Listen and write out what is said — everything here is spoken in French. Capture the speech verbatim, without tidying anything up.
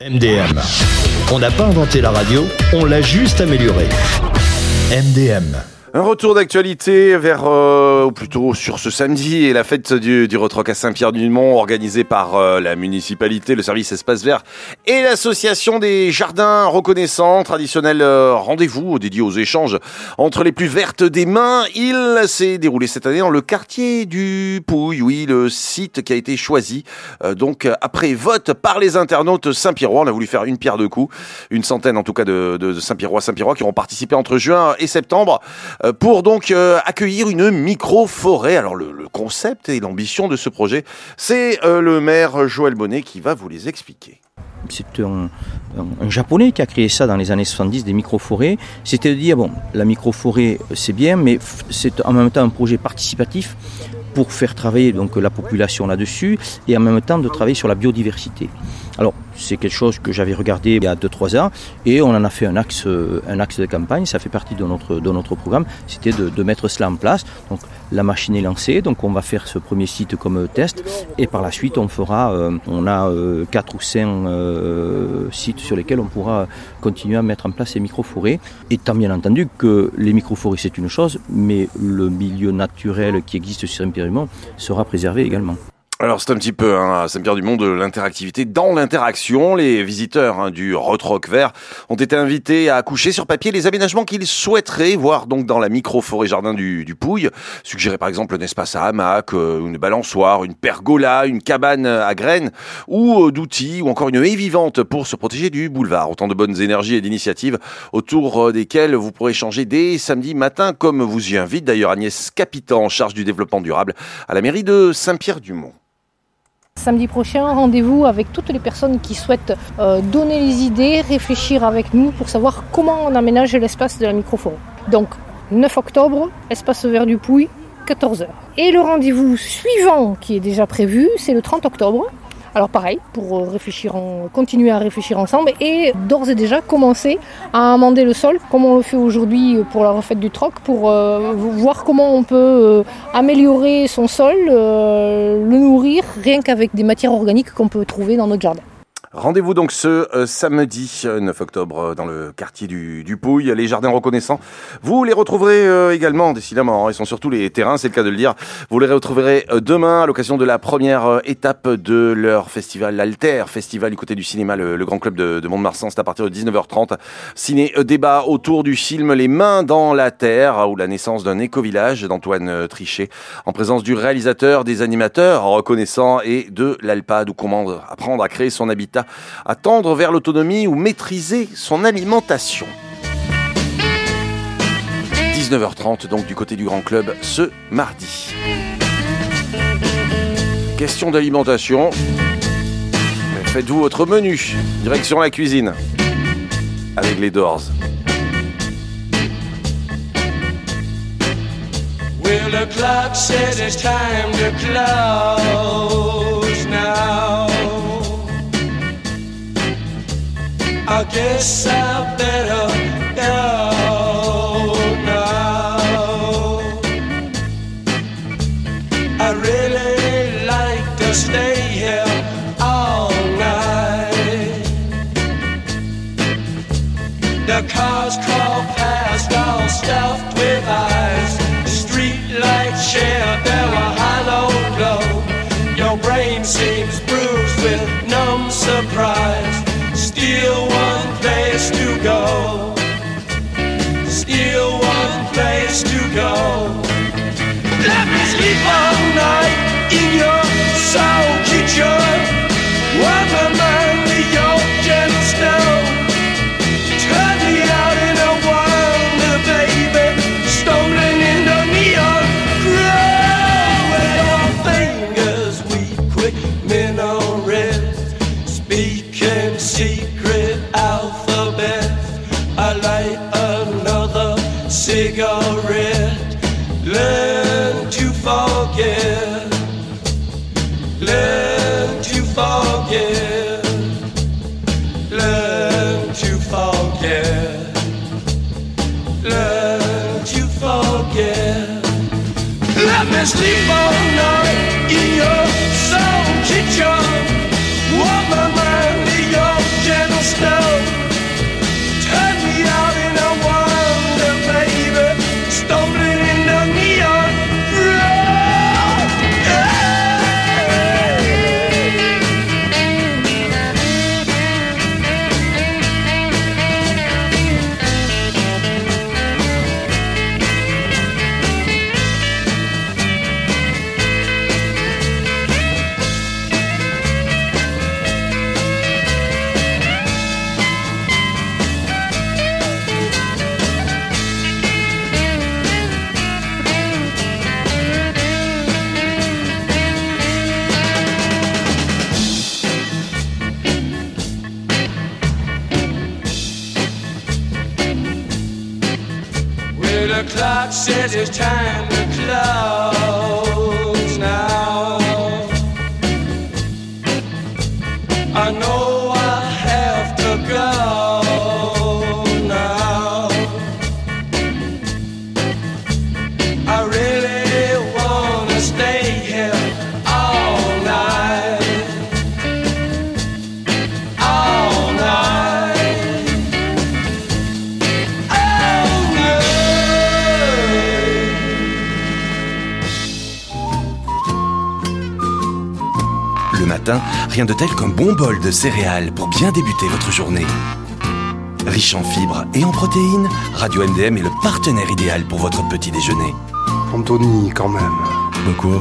M D M. On n'a pas inventé la radio, on l'a juste améliorée. M D M. Un retour d'actualité vers, euh, ou plutôt sur ce samedi, et la fête du, du Rotrock à Saint-Pierre-du-Mont, organisée par euh, la municipalité, le service Espace Vert et l'association des jardins reconnaissants. Traditionnel euh, rendez-vous dédié aux échanges entre les plus vertes des mains. Il s'est déroulé cette année dans le quartier du Pouille, oui, le site qui a été choisi. Euh, donc après vote par les internautes Saint-Pierrois, on a voulu faire une pierre deux coups, une centaine en tout cas de, de, de Saint-Pierrois, Saint-Pierrois qui auront participé entre juin et septembre. Pour donc euh, accueillir une micro-forêt. Alors le, le concept et l'ambition de ce projet, c'est euh, le maire Joël Bonnet qui va vous les expliquer. C'est un, un, un japonais qui a créé ça dans les années soixante-dix, des micro-forêts. C'était de dire, bon, la micro-forêt c'est bien, mais c'est en même temps un projet participatif pour faire travailler donc la population là-dessus et en même temps de travailler sur la biodiversité. Alors, c'est quelque chose que j'avais regardé il y a deux trois ans et on en a fait un axe, un axe de campagne, ça fait partie de notre, de notre programme, c'était de, de mettre cela en place. Donc, la machine est lancée, donc on va faire ce premier site comme test et par la suite on fera, euh, on a euh, quatre ou cinq euh, sites sur lesquels on pourra continuer à mettre en place ces micro-forêts. Étant bien entendu que les micro-forêts c'est une chose, mais le milieu naturel qui existe sur Saint-Pierre-du-Mont sera préservé également. Alors c'est un petit peu hein, à Saint-Pierre-du-Mont de l'interactivité dans l'interaction. Les visiteurs hein, du Rotrock Vert ont été invités à accoucher sur papier les aménagements qu'ils souhaiteraient voir donc dans la micro-forêt jardin du, du Pouille. Suggérer par exemple un espace à hamac, une balançoire, une pergola, une cabane à graines ou d'outils ou encore une haie vivante pour se protéger du boulevard. Autant de bonnes énergies et d'initiatives autour desquelles vous pourrez échanger dès samedi matin comme vous y invite d'ailleurs Agnès Capitan en charge du développement durable à la mairie de Saint-Pierre-du-Mont. Samedi prochain, rendez-vous avec toutes les personnes qui souhaitent euh, donner les idées, réfléchir avec nous pour savoir comment on aménage l'espace de la micro-forêt. Donc, neuf octobre, espace vert du Pouille, quatorze heures. Et le rendez-vous suivant qui est déjà prévu, c'est le trente octobre. Alors pareil, pour réfléchir en, continuer à réfléchir ensemble et d'ores et déjà commencer à amender le sol, comme on le fait aujourd'hui pour la refaite du troc, pour euh, voir comment on peut euh, améliorer son sol, euh, le nourrir, rien qu'avec des matières organiques qu'on peut trouver dans notre jardin. Rendez-vous donc ce euh, samedi neuf octobre dans le quartier du, du Pouille, les jardins reconnaissants. Vous les retrouverez euh, également, décidément, ils sont sur tous les terrains, c'est le cas de le dire. Vous les retrouverez euh, demain à l'occasion de la première euh, étape de leur festival, l'Alter Festival du côté du cinéma, le, le Grand Club de, de Mont-de-Marsan. C'est à partir de dix-neuf heures trente. Ciné euh, débat autour du film Les Mains dans la Terre, ou la naissance d'un éco-village d'Antoine euh, Trichet, en présence du réalisateur, des animateurs reconnaissants et de l'Alpad, où comment apprendre à créer son habitat, à tendre vers l'autonomie ou maîtriser son alimentation. dix-neuf heures trente donc du côté du Grand Club ce mardi. Question d'alimentation. Faites-vous votre menu. Direction la cuisine avec les Doors. Well, the clock says it's time to close now. I guess I better go now. I really like to stay here all night. The cars crawl past all stuffed with eyes. The street lights share their hollow glow. Your brain seems bruised with numb surprise. Still one place to go. Still one place to go. Let me sleep all night in your soul kitchen. Warm my mind with your gentle stone. Turn me out in a wonder, baby. Stolen in the neon glow. With your fingers we quick minarets. Speaking secret alphabet. I light another cigarette. Learn to forget. Learn to forget. Learn to forget. Learn to forget. Let me sleep all night in your soul kitchen. Warm my mind in your The clock says it's time to close now. I know I have to go now. I really wanna stay here all night, all night, all night. Le matin, rien de tel qu'un bon bol de céréales pour bien débuter votre journée. Riche en fibres et en protéines, Radio M D M est le partenaire idéal pour votre petit déjeuner. Anthony, quand même. Pourquoi ?